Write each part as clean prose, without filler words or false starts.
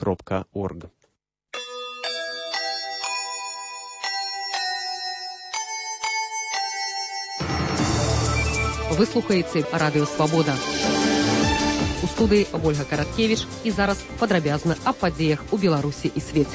www.radio2.org. Вы слухаеце Радыё Свабода. У студыі Ольга Караткевіч і зараз падрабязна аб падзеях у Беларусі і свеце.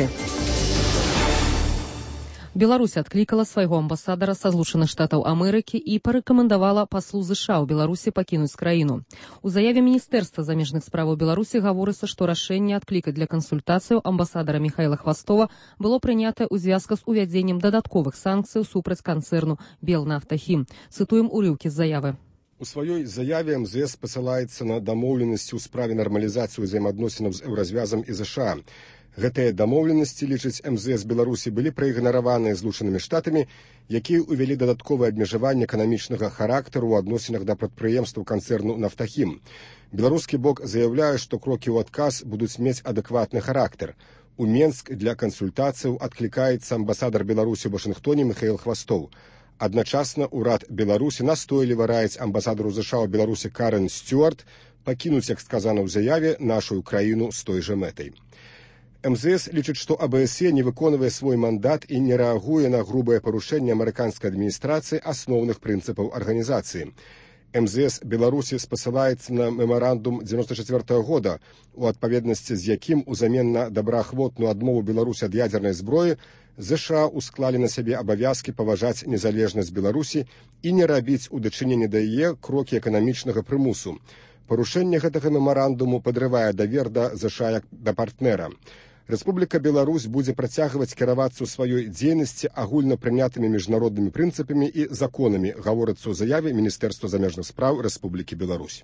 Беларусь адклікала свайго амбасадара са Злучаных Штатаў Амерыкі і парэкамендавала паслу ЗША ў Беларусі пакінуць краіну. У заяве Міністэрства замежных справаў Беларусі гаворыцца, што рашэнне адклікаць для кансультацыяў амбасадара Михайла Хвастова было прынятае ў звязку з увядзеннем дадатковых санкцыяў супраць канцэрну «Белнафтахім». Цытуем урыўкі з заявы. У сваёй заяве МЗС пасылаецца на дамоўленасці ў справе нармалізацыі ўзаемаадносінаў з Еўразвязам і ЗША. Гэтыя дамоўленасці, лічыць МЗС Беларусі, былі праігнараваныя Злучанымі Штатамі, якія ўвялі дадатковае абмежаванне эканамічнага характару ў адносінах да прадпрыемстваў канцэрну «Нафтахім». Беларускі бок заяўляе, што крокі ў адказ будуць мець адэкватны характар. У Менск для кансультацыяў адклікаецца амбасадар Беларусі ў Вашынгтоне Михаил Хвастов. Адначасна ўрад Беларусі настойліва раіць амбасадару ЗША ў Беларусі Карен Стюарт пакінуць, як сказана ў заяве, нашу краіну з той жа мэтай. МЗС лічыць, што АБСЕ не выконвае свой мандат і не рэагуе на грубае парушэнне амерыканскай адміністрацыі асноўных прынцыпаў арганізацыі. МЗС Беларусі спасылаецца на мемарандум 1994 года, у адпаведнасці з якім узамен на добраахвотную адмову Беларусі ад ядзернай зброі ЗША усклалі на сябе абавязкі паважаць незалежнасць Беларусі і не рабіць у дачыненні да яе крокі эканамічнага прымусу. Парушэнне гэтага мемарандуму падрывае давер да ЗША як да партнера. Рэспубліка Беларусь будзе працягваць кіравацца ў сваёй дзейнасці агульнапрынятымі міжнароднымі прынцыпамі і законамі, гаворыцца ў заяве Міністэрства замежных спраў Рэспублікі Беларусь.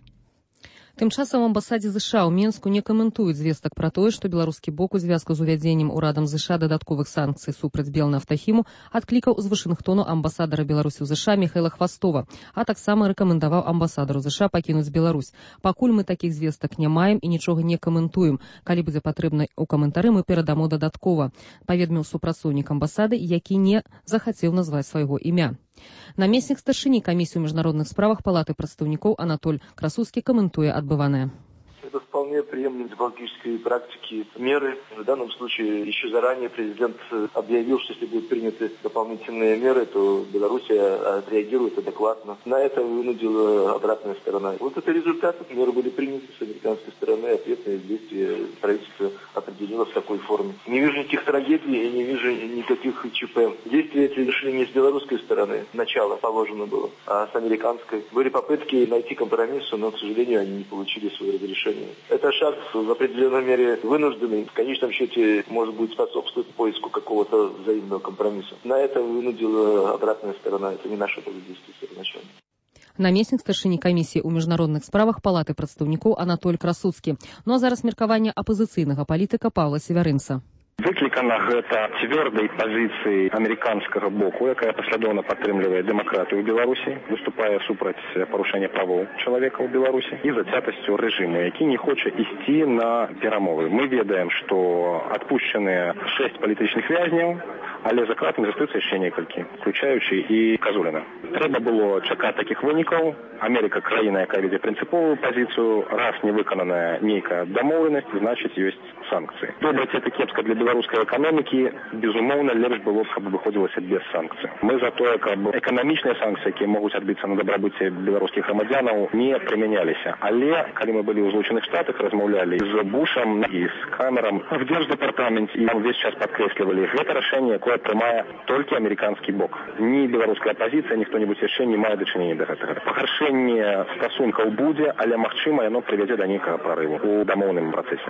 Тым часам у амбасадзе ЗША ў Менску не каментуюць звестак пра тое, што беларускі бок у звязку з увядзеннем урадам ЗША дадатковых санкцый супраць Белнафтахіму адклікаў з Вашынгтону амбасадара Беларусі ў ЗША Михайла Хвастова, а таксама рэкамендаваў амбасадару ЗША пакінуць Беларусь. Пакуль мы такіх звестак не маем і нічога не каментуем. Калі будзе патрэбна ў каментары, мы перадамо дадаткова, паведаміў супрацоўнік амбасады, які не захацеў назваць свайго імя. Намеснік старшыні камісіі ў міжнародных справах Палаты прадстаўнікоў Анатоль Красуцкі каментуе адбыванае. Это вполне приемлемые дипломатические практики, меры. В данном случае еще заранее президент объявил, что если будут приняты дополнительные меры, то Беларусь отреагирует адекватно. На это вынудила обратная сторона. Вот это результат. Меры были приняты с американской стороны, ответные действия правительства определило в такой форме. Не вижу никаких трагедий и не вижу никаких ЧП. Действия эти решили не с белорусской стороны, начало положено было, а с американской. Были попытки найти компромисс, но, к сожалению, они не получили свое разрешение. Это шаг в определенной мере вынужденный. В конечном счете, может быть, способствует поиску какого-то взаимного компромисса. На это вынудила обратная сторона. Это не наше действие первоначально. Намеснік старшыні камісіі ў міжнародных справах Палаты прадстаўнікоў Анатоль Красуцкі. Ну а зараз меркаванне апазіцыйнага палітыка Паўла Севярынца. Выклікана гэта цвёрдай пазіцыі амерыканскага боку, якая паслядоўна падтрымлівае дэмакратыю ў Беларусі, выступае супраць парушэння правоў чалавека ў Беларусі і зацятасцю рэжыму, які не хоча ісці на перамовы. Мы ведаем, што адпушчаныя 6 палітычных вязняў, але за кратамі застаюцца яшчэ некалькі, включаючы і Казуліна. Трэба было чакаць такіх вынікаў. Амерыка краіна, якая вядзе прынцыповую пазіцыю, раз не выкананая нейкая дамоўленасць, значыць ёсць санкцыі. Добра ці это кепска для беларускай эканомікі, безумоўна, лепш было б, каб абыходзілася без санкцый. Мы за тое, каб эканамічныя санкцыі, якія могуць адбіцца на дабрабыце беларускіх грамадзянаў, не прымяняліся. Але калі мы былі ў Злучаных Штатах, размаўлялі з Бушам і з Камерам в Держдепартаменте, і там весь час падкрэслівалі, гэта рашэнне, якое прымае толькі амерыканскі бок. Ні беларуская апазіцыя, ні хто-небудзь яшчэ не мае дачынення да гэтага. Пагаршэнне стасункаў будзе, але магчыма, яно прывядзе да нейкага прарыву ў дамоўным працэсе.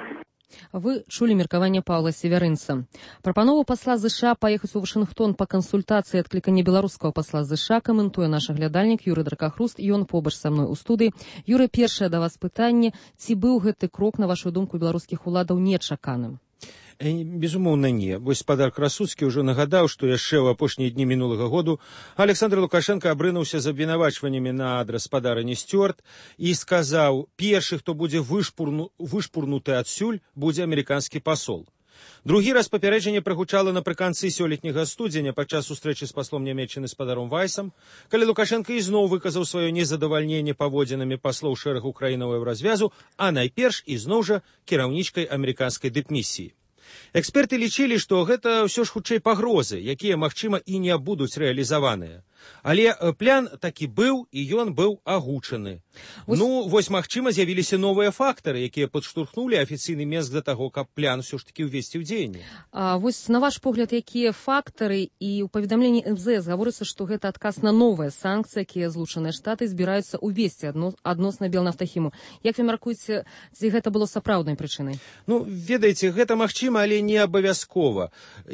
Вы чулі меркаванне Паўла Севярынца. Прапанову пасла ЗША паехаць у Вашынгтон па кансультацыі адклікання беларускага пасла ЗША каментуе наш глядальнік Юрый Дракахруст, ён побач са мной у студыі. Юрый, першае да вас пытанне, ці быў гэты крок, на вашу думку, беларускіх уладаў нечаканым? Безумоўна, не. Вось спадар Красуцкі ўжо нагадаў, што яшчэ ў апошнія дні мінулага году Александр Лукашенко абрынуўся з абвінавачваннямі на адрас спадарыні Стюарт і сказаў, першы, хто будзе вышпурнуты адсюль, будзе амерыканскі пасол. Другі раз папярэджанне прагучала напрыканцы сёлетняга студзеня падчас сустрэчы з паслом Нямецчыны спадаром Вайсам, калі Лукашенко ізноў выказаў сваё незадавальненне паводзінамі паслоў шэрагу краінаў еўразвязу, а найперш ізноў жа кіраўнічкай амерыканскай дыпмісіі. Эксперты лічылі, што гэта ўсё ж хутчэй пагрозы, якія, магчыма, і не будуць рэалізаваныя. Але план такі быў, і ён быў агучаны. Вось, магчыма, з'явіліся новыя фактары, якія падштурхнулі афіцыйны Мінск да таго, каб план усё ж такі ўвесці ў дзеянне. Вось, на ваш погляд, якія фактары, і ў паведамленні МЗС гаворыцца, што гэта адказ на новыя санкцыі, якія Злучаныя Штаты збіраюцца ўвесці адносна Белнафтахіму. Як вы мяркуеце, ці гэта было сапраўднай прычынай? Ведаеце, гэта магчыма, але не абавязкова.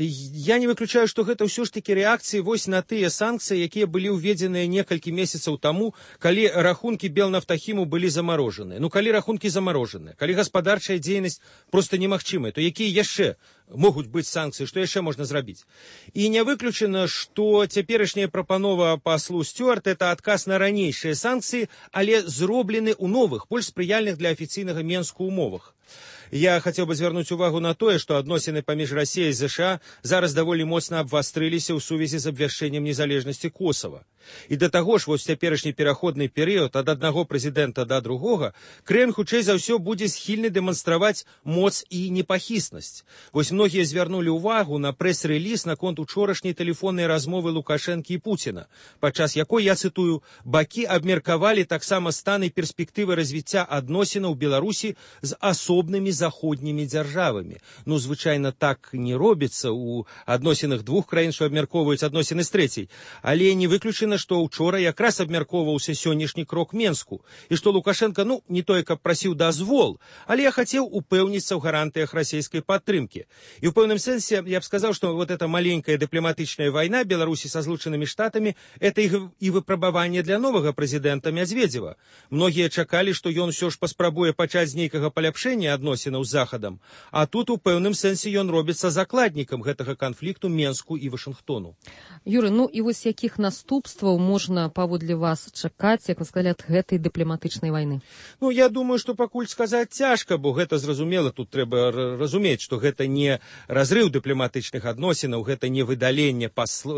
Я не выключаю, што гэта ўсё ж такі рэакцыі вось на тыя санкцыі, якія былі ўведзеныя некалькі месяцаў таму, калі рахункі Белнафтахіму былі замарожаныя. Калі рахункі замарожаныя, калі гаспадарчая дзейнасць проста немагчымая, то якія яшчэ могуць быць санкцыі, што яшчэ можна зрабіць? І не выключана, што цяперашняя прапанова паслу Стюарт – это адказ на ранейшыя санкцыі, але зроблены ў новых, больш спрыяльных для афіцыйнага Мінску умовах. Я хацеў бы звярнуць увагу на тое, што адносіны паміж Расіяй і ЗША зараз даволі моцна абвастрыліся ў сувязі з абвяшчэннем незалежнасці Косава. І да таго ж, вось цяперашні пераходны перыяд ад аднаго прэзідэнта да другога, Крэмль хутчэй за ўсё будзе схільны дэманстраваць моц і непахіснасць. Вось многія звярнулі ўвагу на прэс-рэліз наконт учорашняй тэлефоннай размовы Лукашэнкі і Пуціна, падчас якой, я цытую, бакі абмеркавалі таксама стан і перспектывы развіцця адносінаў Беларусі з асобнымі заходнімі дзяржавамі. Звычайна так не робіцца ў адносінах двух краін, што абмяркоўваюць адносіны з трэцяй. Але не выключана, што ўчора якраз абмяркоўваўся сённяшні крок Мінску, і што Лукашенко, не тое, каб прасіў дазвол, але я хацеў упэўніцца ў гарантыях расійскай падтрымкі. І ў пэўным сэнсе я б сказаў, што вот эта маленькая дыпламатычная вайна Беларусі са Злучанымі Штатамі – это і выпрабаванне для новага прэзідэнта Мядзведзева. Многія чакалі, што ён усё ж паспрабуе пачаць з нейкага паляпшэння адносінаў з Захадам, а тут у пэўным сэнсе ён робіцца закладнікам гэтага канфлікту Мінску і Вашынгтону. Юрый, і вось якіх наступстваў можна, паводле вас, чакаць, як вы сказалі, ад гэтай дыпламатычнай вайны? Я думаю, што пакуль сказаць цяжка, бо гэта зразумела, тут трэба разумець, што гэта не разрыў дыпламатычных адносінаў, гэта не выдаленне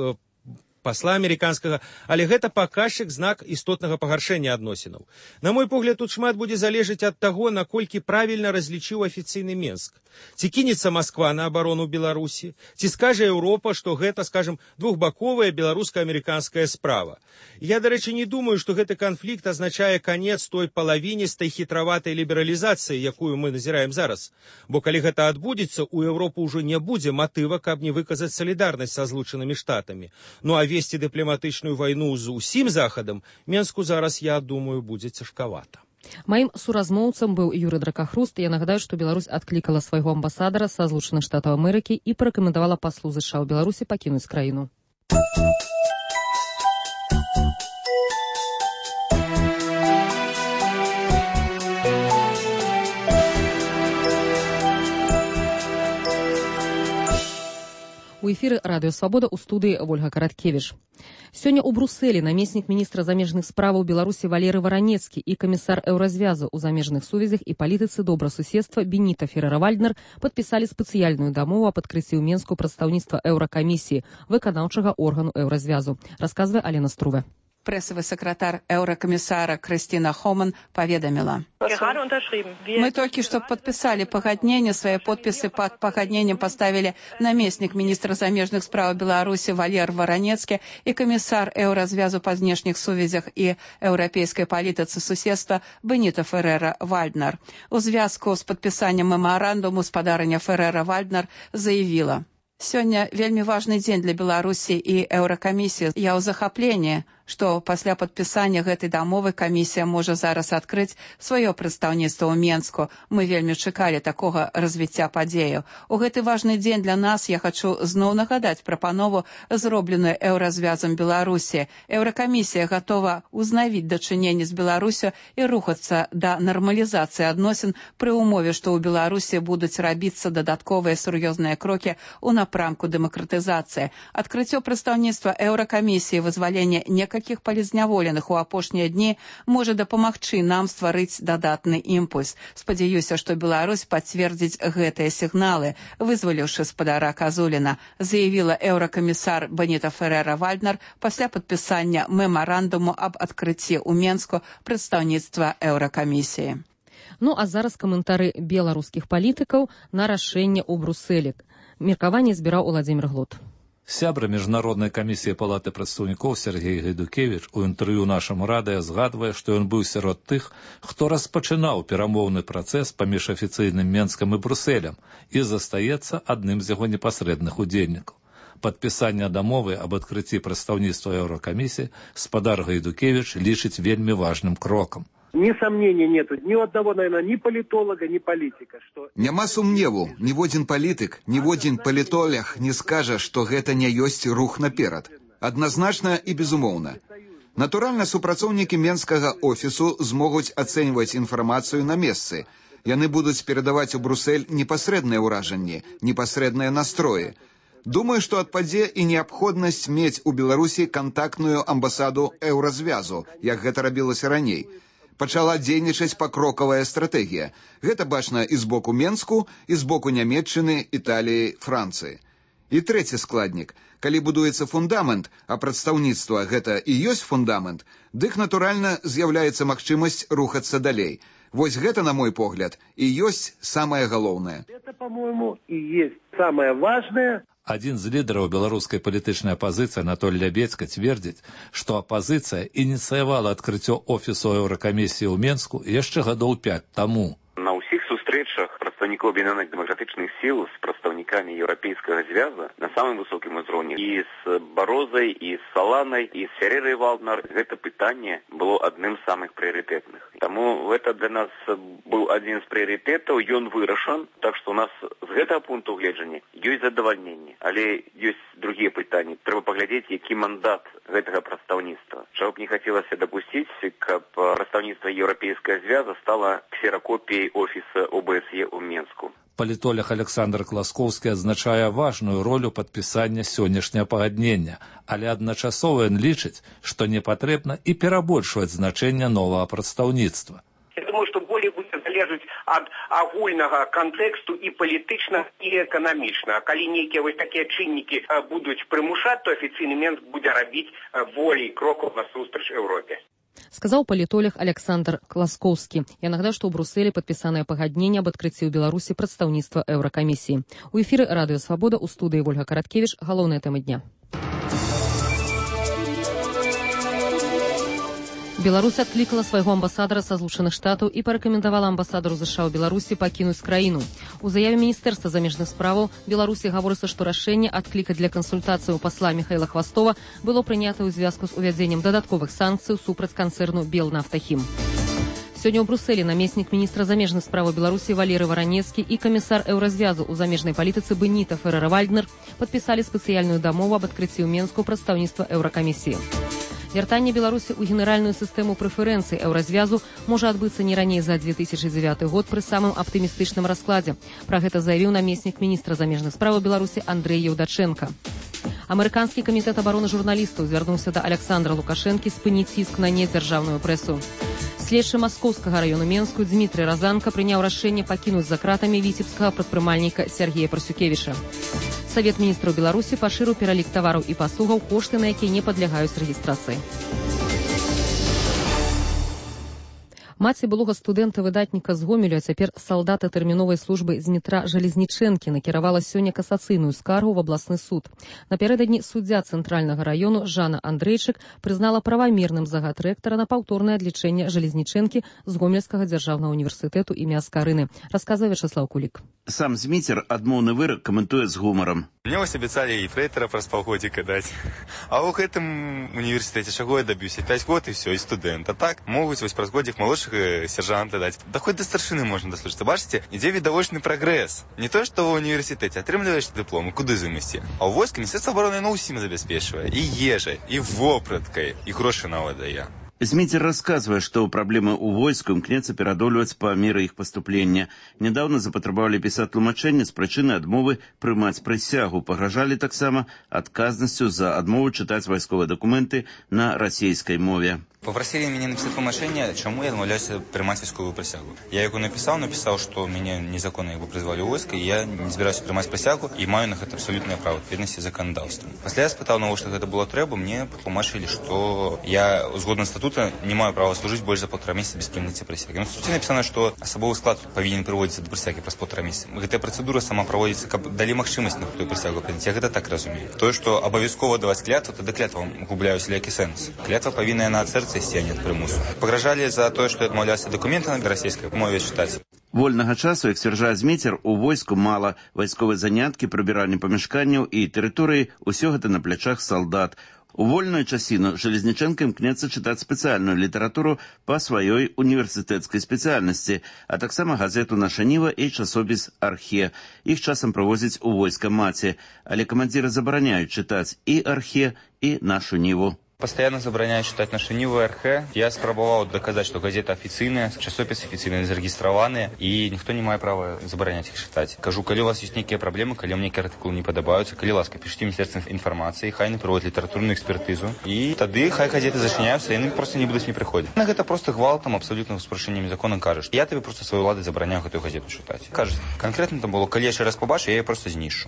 пасла амерыканскага, але гэта паказчык, знак істотнага пагаршэння адносінаў. На мой погляд, тут шмат будзе залежыць ад таго, наколькі правільна разлічыў афіцыйны Мінск. Ці кінецца Масква на абарону Беларусі, ці скажа Еўропа, што гэта, скажам, двухбаковая беларуска-амерыканская справа. Я, дарэчы, не думаю, што гэты канфлікт азначае канец той палавіністай хітраватай лібералізацыі, якую мы назіраем зараз. Бо калі гэта адбудзецца, у Еўропы ўжо не будзе матыва, каб не выказаць салідарнасць са Злучанымі Штатамі. А весці дыпламатычную вайну з усім Захадам Мінску зараз, я думаю, будзе цяжкавата. Маім суразмоўцам быў Юрый Дракахруст. Я нагадаю, што Беларусь адклікала свайго амбасадара са Злучаных Штатаў Амерыкі і парэкамендавала паслу ЗША ў Беларусі пакінуць краіну. У эфіры Радыё Свабода, у студыі Вольга Караткевіч. Сёння ў Брусэлі намеснік міністра замежных справаў Беларусі Валерый Варанецкі і камісар Еўразвязу ў замежных сувязях і палітыцы добрасуседства Беніта Ферера-Вальднер падпісалі спецыяльную дамову аб адкрыцці ў Мінску прадстаўніцтва Еўракамісіі, выканаўчага органу Еўразвязу, расказвае Алена Струве. Прессовый секретарь Еврокомиссара Кристина Хоман поведомила. Мы только что подписали погоднение, свои подписи под погоднением поставили наместник министра замежных справ Беларуси Валерий Варанецкий и комиссар Еўразвязу по внешних сувязях и европейской политицы суседства Беніта Ферера-Вальднер. У звязку с подписанием меморандуму спадарня Ферера-Вальднер заявила: «Сегодня вельми важный день для Беларуси и Еўракамісіі. Я ў захапленні, што пасля падпісання гэтай дамовы камісія можа зараз адкрыць сваё прадстаўніцтва ў Мінску. Мы вельмі чакалі такога развіцця падзеяў. У гэты важны дзень для нас я хачу зноў нагадаць прапанову, зробленую Еўразвязам Беларусі. Еўракамісія гатова ўзнавіць дачыненні з Беларусю і рухацца да нармалізацыі адносін пры ўмове, што ў Беларусі будуць рабіцца дадатковыя сур'ёзныя крокі ў напрамку дэмакратызацыі. Адкрыццё прадстаўніцтва Еўракамісіі, вызваленне некалькіх такіх палізняволеных у апошнія дні можа дапамагчы нам стварыць дадатны імпульс. Спадзяюся, што Беларусь пацвердзіць гэтыя сігналы, вызваліўшы спадара Казуліна, заявіла еўракамісар Беніта Ферера-Вальднер пасля падпісання мемарандуму аб адкрыцці ў Менску прадстаўніцтва еўракамісіі. Ну а зараз каментары беларускіх палітыкаў на рашэнне ў Брусэлі. Меркаванне збіраў Уладзімір Глот. Сябра міжнароднай камісіі палаты прадстаўнікоў Сергей Гайдукевіч у інтэрв'ю нашаму радыё згадвае, што ён быў сярод тых, хто распачынаў перамоўны працэс паміж афіцыйным Менскам і Брусэлем і застаецца адным з яго непасрэдных удзельнікаў. Падпісанне дамовы аб адкрыцці прадстаўніцтва еўракамісіі спадар Гайдукевіч лічыць вельмі важным крокам. Ни сомнения нету, ни у одного, наверное, ни политолога, ни политика. Что... Няма сумневу, ні один політик, ні один політолог не скажа, што гэта не ёсць рух наперад. Адназначна і безумоўна. Натуральна, супрацоўнікі Менскага офісу змогуць ацэньваць інфармацыю на месцы. Яны будуць перадаваць у Брусэль непасрэдныя ўражанні, непасрэдныя настроі. Думаю, што адпадзе і неабходнасць мець у Беларусі кантактную амбасаду еўразвязу, як гэта рабілася раней. Пачала дзейнічаць пакрокавая стратэгія. Гэта бачна і з боку Менску, і з боку Нямецчыны, Італіі, Францыі. І трэці складнік. Калі будуецца фундамент, а прадстаўніцтва гэта і ёсць фундамент, дык, натуральна, з'яўляецца магчымасць рухацца далей. Вось гэта, на мой погляд, і ёсць самае галоўнае. Это, по-моему, и есть самое важное. Адзін з лідараў беларускай палітычнай апазіцыі Анатоль Лябедзька цвердзіць, што апазіцыя ініцыявала адкрыццё офісу еўракамісіі ў Менску яшчэ гадоў 5 таму. На ўсіх сустрэчах прадстаўнікоў аб'яднаных дэмакратычных сіл з прадстаўнікамі еўрапейскага звяза на самым высокім узроўні і з Барозай, і з Саланай, і з Ферерай Валднер гэта пытанне было адным з самых прыярытэтных. Таму гэта для нас быў адзін з прыярытэтаў, ён вырашан, так што у нас з гэтага пункту гледжання ёсць задавальненне. Але ёсць другія пытанні. Трэба паглядзець, які мандат гэтага прадстаўніцтва. Чаго б не хацелася дапусціць, каб прадстаўніцтва еўрапейскага звяза стала ксеракопіяй офіса ОБСЕ ў Менску. Палітолог Александр Класкоўскі адзначае важную ролю падпісання сённяшняга пагаднення, але адначасова ён лічыць, што не патрэбна і перабольшваць значэнне новага прадстаўніцтва. Я думаю, што болей будзе залежаць ад агульнага кантэксту і палітычна, і эканамічна. Калі нейкія вось такія чыннікі будуць прымушаць, то афіцыйны Менск будзе рабіць болей крокаў насустрач Еўропе. Сказаў палітолог Александр Класкоўскі. Я нагадаю, што ў Брусэлі падпісанае пагадненне аб адкрыцці ў Беларусі прадстаўніцтва еўракамісіі. У эфіры Радыё Свабода, у студыі Вольга Караткевіч. Галоўныя тэмы дня. Беларусь адклікала свайго амбасадара са Злучаных Штатаў і парэкамендавала амбасадару ЗША ў Беларусі пакінуць краіну. У заяве Міністэрства замежных справаў Беларусі гаворыцца, што рашэнне адклікаць для кансультацыі ў пасла Михаіла Хвастова было прынята ў звязку з увядзеннем дадатковых санкцый супраць канцэрну «Белнафтахім». Сёння ў Брусэлі намеснік міністра замежных справаў Беларусі Валерый Варанецкі і камісар еўразвязу ў замежнай палітыцы Беніта Ферера-Вальднер падпісалі спецыяльную дамову аб адкрыцці ў Менску прадстаўніцтва еўракамісіі. Вяртанне Беларусі ў генеральную сістэму прэферэнцый еўразвязу можа адбыцца не раней за 2009 год пры самым аптымістычным раскладзе. Пра гэта заявіў намеснік міністра замежных справаў Беларусі Андрэй Еўдачэнка. Амерыканскі камітэт абароны журналістаў звярнуўся да Александра Лукашэнкі спыніць ціск на недзяржаўную прэсу. Следчы маскоўскага раёну Менску Дмітрый Разанка прыняў рашэнне пакінуць за кратамі віцебскага прадпрымальніка Сергея Парсюкевіча. Савет міністраў Беларусі пашырыў пералік тавараў і паслугаў, кошты на якія не падлягаюць рэгістрацыі. Маці былога студэнта-выдатніка з Гомелю, а цяпер салдата тэрміновай службы Змітра Жалезнічэнкі накіравала сёння касацыйную скаргу в абласны суд. Напярэдадні суддзя цэнтральнага раёну Жанна Андрейчык прызнала правамерным загад рэктара на паўторнае адлічэнне Жалезнічэнкі з Гомельскага дзяржаўнага універсітэту імя Аскарыны, расказвае Вячаслаў Кулік. Сам Зміцер адмоўны вырак каментуе з гумарам. Мне вось абяцалі і фрэйтара праз паўгодзіка даць. А ў гэтым універсітэце чаго я даб'юся? 5 год і все, і студэнт. А так могуць вось праз годзік малодшага сержанта даць. Да хоць да старшыны можна даслужыцца. Бачыце, ідзе відавочны прагрэс. Не тое, што ва універсітэце атрымліваеш дыплом, куды замесці. А ў войску Міністэрства абароны на ўсім забяспечвае. І ежай, і вопраткай, і грошы нават дае. Зміцер рассказывае, што праблемы ў войску імкнецца перадолюваць па меры іх паступлення. Нядаўна запатрабавалі пісаць тлумачэнне з прычыны адмовы прымаць прысягу. Пагражалі таксама адказнасцю за адмову чытаць вайсковыя дакументы на расійскай мове. Попросили меня написать тлумачение, чему я отмовляюсь принимать войсковую присягу. Я его написал, что меня незаконно призвали в войско, и я не собираюсь принимать присягу, и маю на это абсолютное право відповідності законодавством. Після я спитав, на що це було треба, мені потлумачили, що я, згодно статуту, не маю права служити більше за 1,5 місяця без прийняття присяги. В статуті написано, що особовий склад повинен приводитися до присяги през 1,5 місяця. Ця процедура сама проводиться, як дали можливість на ту присягу прийняти. Я це так розумію. То, що обов'язково давати клятву, тоді клятва губляє всілякий сенс. Клятва повинна на серце, якщо я не примусу. Погрожали за то, что я отмовлялся документы на российской мове читать. Вольнага часу, як сцвярджае Зміцер, у войску мала. Вайсковыя заняткі, прыбіранне памяшканняў і тэрыторыі – усё гэта на плячах салдат. У вольную часіну Жалезніченка імкнецца чытаць спецыяльную літаратуру па сваёй універсітэцкай спецыяльнасці, а таксама газету «Наша Ніва» і часопіс «Архе». Іх часам правозяць у войска маці, але камандзіры забараняюць чытаць і «Архе», і «Нашу Ніву». Постоянно забороняют читать «Нашу Ниву» и РХ. Я спробовал доказать, что газета официальная, часописы официальные, зарегистрированные, и никто не мает права заборонять их читать. Кажу, коли у вас есть некие проблемы, коли вам некие артикулы не подобаются, коли ласка, пишите Министерство информации, хай не проводят литературную экспертизу, и тогда хай газеты зачиняются, и они просто не будут не приходить. Это просто гвалтом, абсолютно с порушением закона кажешь. Я тебе просто свою владу забороняю эту газету читать. Кажется, конкретно там было, коли я еще раз побачу, я ее просто знішу.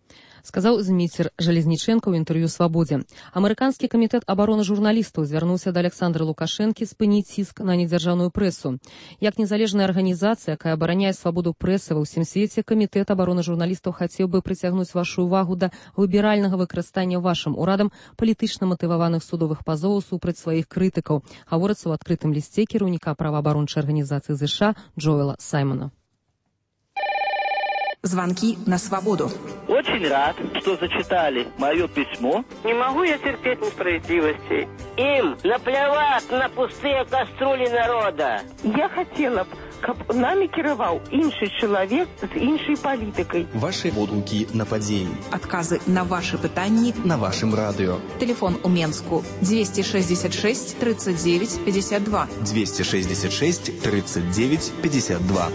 Сказаў Зміцер Жалезніченка ў інтэрв'ю «Свабодзе». Амерыканскі камітэт абароны журналістаў звярнуўся да Александра Лукашэнкі спыніць ціск на недзяржаўную прэсу. Як незалежная арганізацыя, якая абараняе свабоду прэсы ва ўсім свеце, камітэт абароны журналістаў хацеў бы прыцягнуць вашу ўвагу да выбіральнага выкарыстання вашым урадам палітычна матываваных судовых пазоваў супраць сваіх крытыкаў, гаворыцца ў адкрытым лісце кіраўніка праваабарончай арганізацыі ЗША Джоэла Саймона. Звонки на свободу. Очень рад, что зачитали мое письмо. Не могу я терпеть несправедливости. Им наплевать на пустые кастрюли народа. Я хотела б, каб нами кіраваў іншы чалавек з іншай палітыкай. Ваши водгукі на падзеі. Адказы на ваши пытанні на вашым радыё. Телефон у Менску 266 39 52. 266 39 52.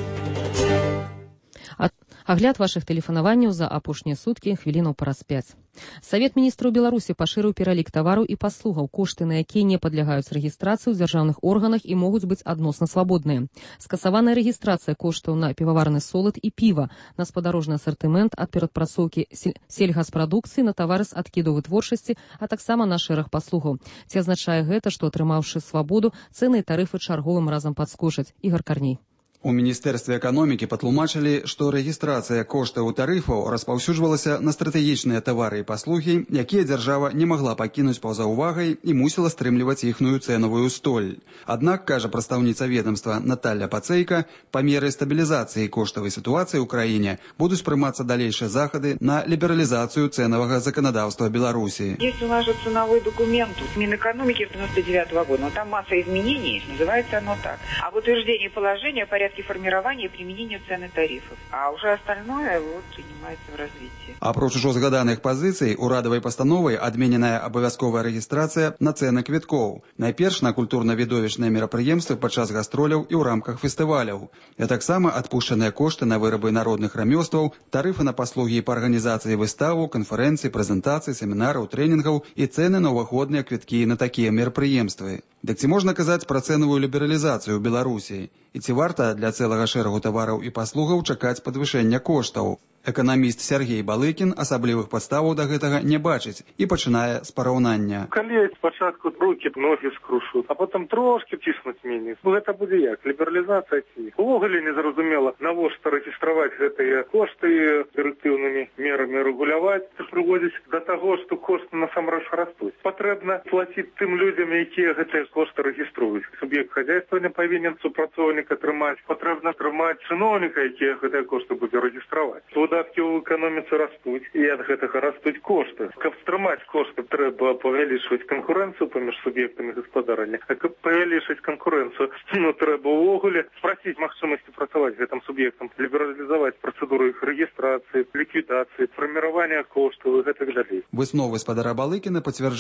Агляд вашых тэлефанаванняў за апошнія суткі хвілінаў праз 5. Савет міністраў Беларусі пашырыў пералік тавараў і паслугаў, кошты на якія не падлягаюць рэгістрацыі ў дзяржаўных органах і могуць быць адносна свабодныя. Скасаваная рэгістрацыя коштаў на піваварны солад і піва, на спадарожны асартымент ад перадпрацоўкі сельгаспрадукцыі на тавары з адкіду вытворчасці, а таксама на шэраг паслугаў. Ці азначае гэта, што атрымаўшы свабоду, цэны і тарыфы чарговым разам падскочаць? Ігор Карней. У Міністэрстве эканомікі патлумачылі, што рэгістрацыя коштаў тарыфаў распаўсюджвалася на стратэгічныя тавары і паслугі, якія дзяржава не магла пакінуць па-за ўвагай і мусіла стрымліваць іхную цэнавую столь. Аднак, кажа прадстаўніца ведомства Наталья Пацейка, па меры стабілізацыі коштавай сітуацыі ў краіне будуць прымацца далейшыя захады на лібералізацыю цэнавага заканадаўства Беларусі. Есть у нас же ценовой документ Минэкономики 99 года, но там масса изменений, называется оно так. А в утверждении положения порядка формирования и применения цен и тарифов. А уже остальное принимается в развитии. Апроч ужо згаданых пазіцый, урадавай пастановай адмененая абавязковая рэгістрацыя на цэны квіткоў. Найперш на культурна-відовішчныя мерапрыемствы падчас гастроляў і ў рамках фестываляў. А таксама адпушчаныя кошты на вырабы народных рамёстваў, тарыфы на паслугі па арганізацыі выставаў, канферэнцый, прэзентацый, семінараў, трэнінгаў і цэны на ўваходныя квіткі на такія мерапрыемствы. Дык ці можна казаць пра цэнавую лібералізацыю ў Беларусі? І ці варта для цэлага шэрагу тавараў і паслугаў чакаць падвышэння коштаў? Эканаміст Сергей Балыкін асаблівых падставаў да гэтага не бачыць і пачынае з параўнання. Калі спачатку рукі, ногі скрушуць, а потым трошки ціснуць меней. Гэта будзе як? Лібералізацыя ці? Увогуле незразумела, навошта рэгістраваць гэтыя кошты дырэктыўнымі мерамі рэгуляваць, це прыводзіць да таго, што кошты насамрэч растуць. Патрэбна плаціць тым людзям, якія гэтыя кошты рэгіструюць. Суб'ект хазяйства не павінен супрацоўніка трымаць. Патрэбна трымаць чыноўніка, які гэтыя кошты будзе рэгістраваць. Выдаткі ў эканоміцы растуць, і ад гэтага растуць кошты. Каб стрымаць кошты, трэба павялічваць канкурэнцыю паміж суб'ектамі гаспадарання. А каб павялічваць канкурэнцыю, трэба ўвогуле спраціць магчымасці працаваць гэтым суб'ектам, лібералізаваць працэдуру іх рэгістрацыі, ліквідацыі, фарміравання коштаў і гэтак далей. Высновы спадара Балыкіна пацвярджаюць і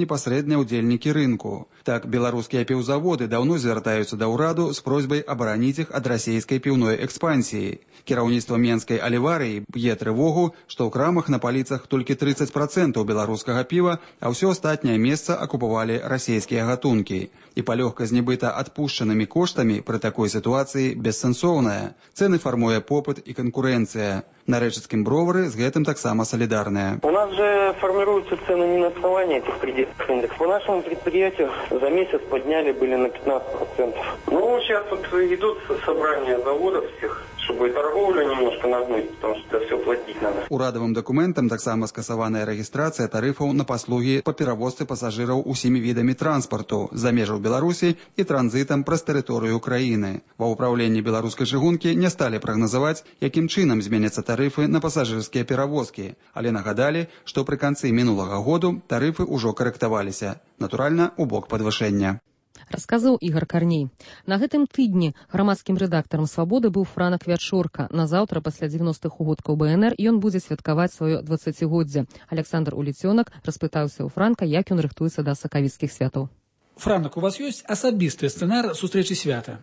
непасрэдныя ўдзельнікі рынку. Так, беларускія піўзаводы даўно звяртаюцца да ўраду з просьбай абараніць іх ад расійскай піўной экспансіі. Кіраўніцтва Менскай аліварыі б'е трывогу, што ў крамах на паліцах толькі 30% беларускага піва, а ўсё астатняе месца акупавалі расійскія гатункі. І палёгка з нібыта адпушчанымі коштамі пры такой сітуацыі бессэнсоўная. Цэны фармуе попыт і канкурэнцыя. На рэчыцкім бровары з гэтым таксама салідарныя. У нас же формируются цены не на основании этих предельных индексов. По нашему предприятию за месяц подняли были на 15%. Ну, сейчас вот идут собрания заводов всех, чтобы торговлю немножко нагнуть, потому что это все платить надо. Урадавым дакументам таксама скасаваная рэгістрацыя тарыфаў на паслугі па перавозцы пасажыраў усімі відамі транспарту за межаў Беларусі і транзітам праз тэрыторыю краіны. Ва ўпраўленні беларускай чыгункі не сталі прагназаваць, якім чынам зменяцца тарыфы на пасажырскія перавозкі, але нагадалі, што пры канцы мінулага году тарыфы ўжо карэктаваліся. Натуральна, у бок падвышэння. Расказаў Ігор Карней. На гэтым тыдні грамадскім рэдактарам «Свабоды» быў Франак Вячорка. Назаўтра, пасля 90-х угодкаў БНР, ён будзе святкаваць сваё 20-годдзе. Александр Уліцёнак распытаўся ў Франка, як ён рыхтуецца да сакавіцкіх святаў. Франак, у вас ёсць асабісты сцэнар сустрэчы свята?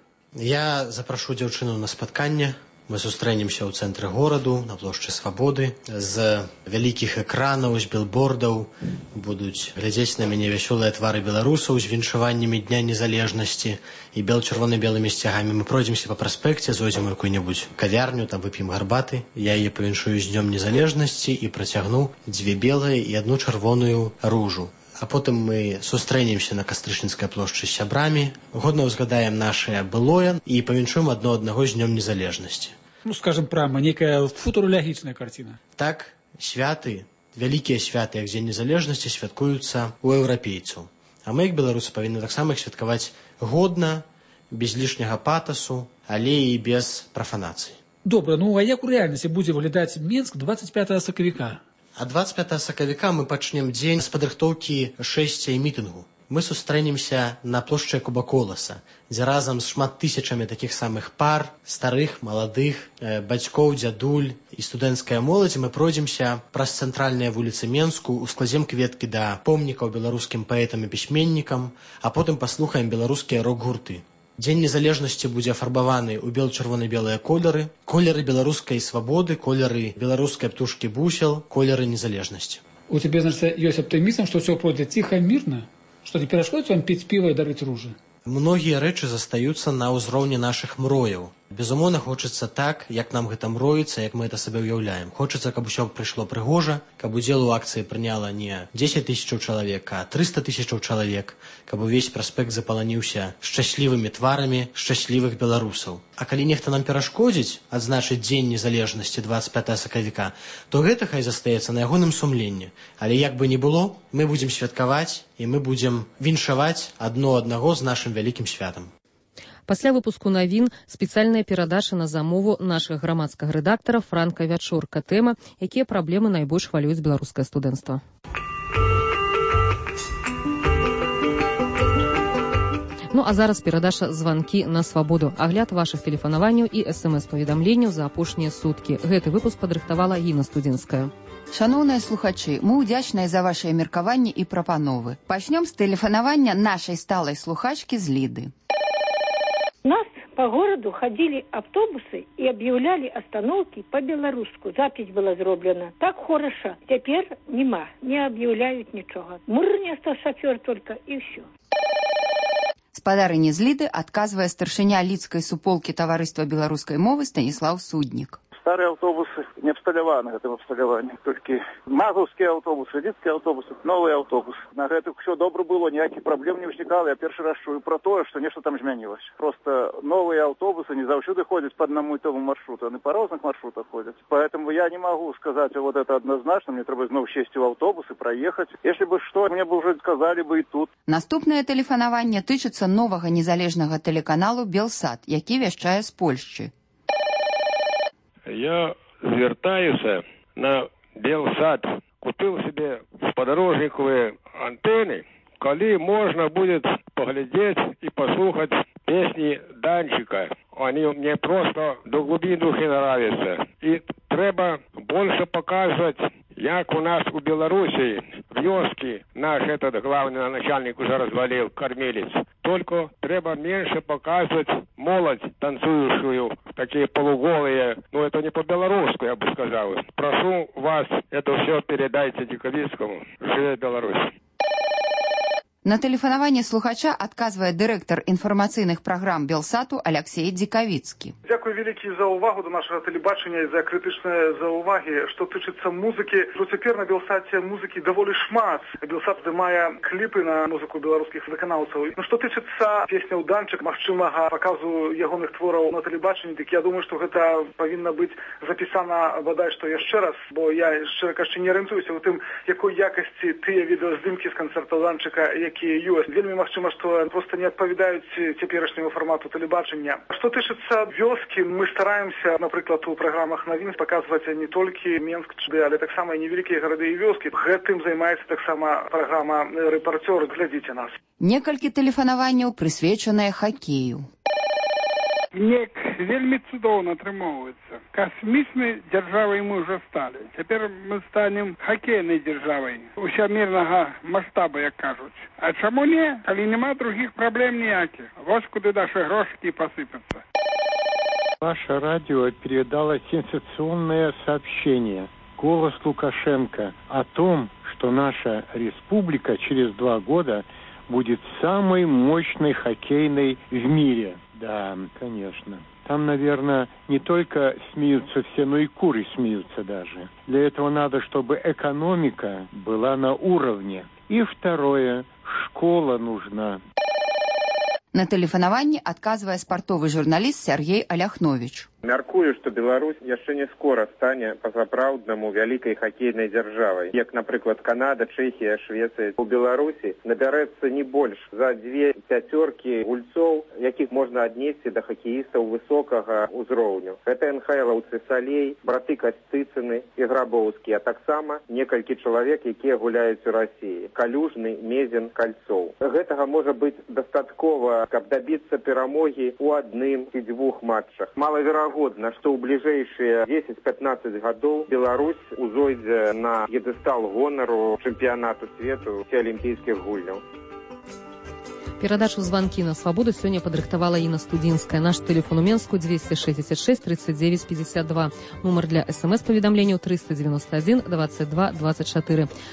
Я запрашу дзяўчыну на спатканне. Мы сустрэнемся ў цэнтры гораду, на плошчы Свабоды. З вялікіх экранаў, з билбордаў будуць глядзець на мяне вясёлыя твары беларусаў з віншаваннямі Дня незалежнасці і чырвона-белымі сцягамі. Мы пройдземся па праспекце, зойдзем у якую-небудзь кавярню, там вып'ем гарбаты. Я яе павіншую з Днём незалежнасці і працягну 2 белыя і 1 чырвоную ружу. А потым мы сустрэнемся на Кастрычніцкай плошчы з сябрамі, годна ўзгадаем нашае былое і павіншуем адно аднаго з Днём незалежнасці. Ну, скажем прямо, некая футурологічная картина. Так, святы, вялікія святы, як Дзень незалежнасці, святкуюцца у еўрапейцаў. А мы, як беларусы, павінны таксама іх святкаваць годна, без лішняга патасу, але і без прафанацыі. Добра, ну а як у рэальнасці будзе выглядаць Менск 25 сакавіка? А 25 сакавіка мы пачнем дзень з падрыхтоўкі шэсця і мітынгу. Мы сустрэнемся на плошчы Якуба Коласа, дзе разам з шмат тысячамі такіх самых пар, старых, маладых, бацькоў, дзядуль і студэнцкая моладзь, мы пройдземся праз цэнтральныя вуліцы Менску, ускладзем кветкі да помнікаў беларускім паэтам і пісьменнікам, а потым паслухаем беларускія рок-гурты. Дзень незалежнасці будзе афарбаваны ў бел-чырвона-белыя колеры, колеры беларускай свабоды, колеры беларускай птушкі бусел, колеры незалежнасці. У цябе, значит, ёсць аптымізм, што ўсё пройдзе ціха, мірна? Што не перашкодзіць вам піць піва і дарыць ружы? Многія рэчы застаюцца на ўзроўні нашых мрояў. Безумоўна, хочацца так, як нам гэта мроіцца, як мы это сабе ўяўляем. Хочацца, каб усё прыйшло прыгожа, каб удзел у акцыі прыняла не 10 000 чалавек, а 300 000 чалавек, каб увесь праспект запаланіўся шчаслівымі тварамі шчаслівых беларусаў. А калі нехта нам перашкодзіць адзначыць Дзень незалежнасці 25 сакавіка, то гэта хай застаецца на ягоным сумленні. Але як бы ні было, мы будзем святкаваць і мы будзем віншаваць адно аднаго з нашым вялікім святам. Пасля выпуску навін спецыяльная перадача на замову нашага грамадскага рэдактара Франка Вячорка. Тэма, якія праблемы найбольш хвалююць беларускае студэнцтва. Ну а зараз перадача званкі на свабоду. Агляд вашых тэлефанаванняў і смс-паведамленняў за апошнія суткі. Гэты выпуск падрыхтавала Інна Студзінская. Шановныя слухачы, мы ўдзячныя за вашыя меркаванні і прапановы. Пачнём з тэлефанавання нашай сталай слухачкі з Ліды. У нас по городу ходили автобусы и объявляли остановки по-белоруску. Запись была сделана. Так хорошо. Теперь нема. Не объявляют ничего. Мурнесто шофер только и все. Спадарыні з Ліды адказвае старшыня Лідскай суполкі таварыства беларускай мовы Станіслаў Суднік. Старые автобусы не абсталяваны гэтым абсталяваннем. Толькі мазаўскія аўтобусы, лідскія аўтобусы, новыя аўтобусы. На гэтых все добра было, ніякіх праблем не ўзнікала. Я першы раз чую про тое, што нешта там змянілася. Просто новыя аўтобусы не заўсёды ходзяць по одному і тому маршруту, яны по розных маршрутах ходзяць. Поэтому я не могу сказать вот это однозначно. Мне трэба зноў сесть в автобус и проехать. Если бы что, мне бы уже сказали бы и тут. Наступнае тэлефанаванне тычыцца новага незалежнага тэлеканалу «Белсат», які вяшчае з Польшчы. Я звертаюся на Белсат. Купив собі сподорожникові антени, коли можна буде поглядіти і послухати пісні Данчика. Вони мені просто до глибин душі нравятся. І треба більше показувати, як у нас у Білорусі вёски наш этот главный начальник уже развалил, кормилец. Только треба меньше показывать молодь танцующую, такие полуголые. Ну, это не по-белорусски, я бы сказал. Прошу вас, это все передайте Диковицкому. Живе Беларусь. На тэлефанаванне слухача адказвае дырэктар інфармацыйных праграм Белсату Алексей Диковицкі. Дякую вялікі за ўвагу до нашага тэлебачання і за крытычныя заўвагі. Што тычыцца музыкі, то цяпер на Белсаце музыкі даволі шмат. Белсат здымае кліпы на музыку беларускіх выканаўцаў. Ну, што тычыцца песняў Данчык, магчымага паказу ягоных твораў на тэлебачанні, дык я думаю, што гэта павінна быць запісана бадай што яшчэ раз, бо я, шчыра кажучы, не арыентуюся ў тым, якой якасці тыя відэаздымкі з канцэртаў Данчыка, якія ёсць. Вельмі магчыма, што проста не адпавядаюць цяперашняму фармату тэлебачання. Што тычыцца вёскі, мы стараемся, напрыклад, у праграмах навін паказваць не толькі Менск, але таксама і невялікія гарады і вёскі. Гэтым займаецца таксама праграма «Рэпартёр». Глядзіце нас. Некалькі тэлефанаванняў прысвечаныя хакею. Неяк вельмі цудоўна атрымоўваецца. Касмічнай дзяржавай мы ўжо сталі. Цяпер мы станем хакейнай дзяржавай усямірнага маштабу, як кажуць. А чаму не, калі няма другіх праблем ніякіх? Вось куды нашы грошыкі посыпятся. Ваше радио передало сенсационное сообщение. Голос Лукашенко о том, что наша республика через 2 года будет самой мощной хоккейной в мире. Да, конечно. Там, наверное, не только смеются все, но и куры смеются даже. Для этого надо, чтобы экономика была на уровне. И второе, школа нужна. На тэлефанаванні адказвае спартовы журналіст Сергей Аляхновіч. Мяркую, што Беларусь яшчэ не скора стане па-сапраўднаму вялікай хакейнай дзяржавай. Як, напрыклад, Канада, Чэхія, Швецыя. У Беларусі набярэцца не больш за 2 пяцёркі гульцоў, якіх можна аднесці да хакеістаў высокага ўзроўню. Гэта НХЛаўцы Салей, браты Касцыцыны і Грабоўскі, а таксама некалькі чалавек, якія гуляюць у Расіі. Калюжны, Мезен, Кальцоў. Гэтага можа быць дастаткова, каб дабіцца перамогі ў адным ці 2 матчах. Малаверагодна, што ў бліжэйшыя 10-15 гадоў Беларусь узойдзе на п'едэстал гонару чэмпіянату свету ці алімпійскіх гульняў. Перадачу «Звонки на свободу» сегодня подрыхтовала Инна Студинская. Наш телефон у Менску 266 39 52. Номер для СМС-поведомлений 391 22 24.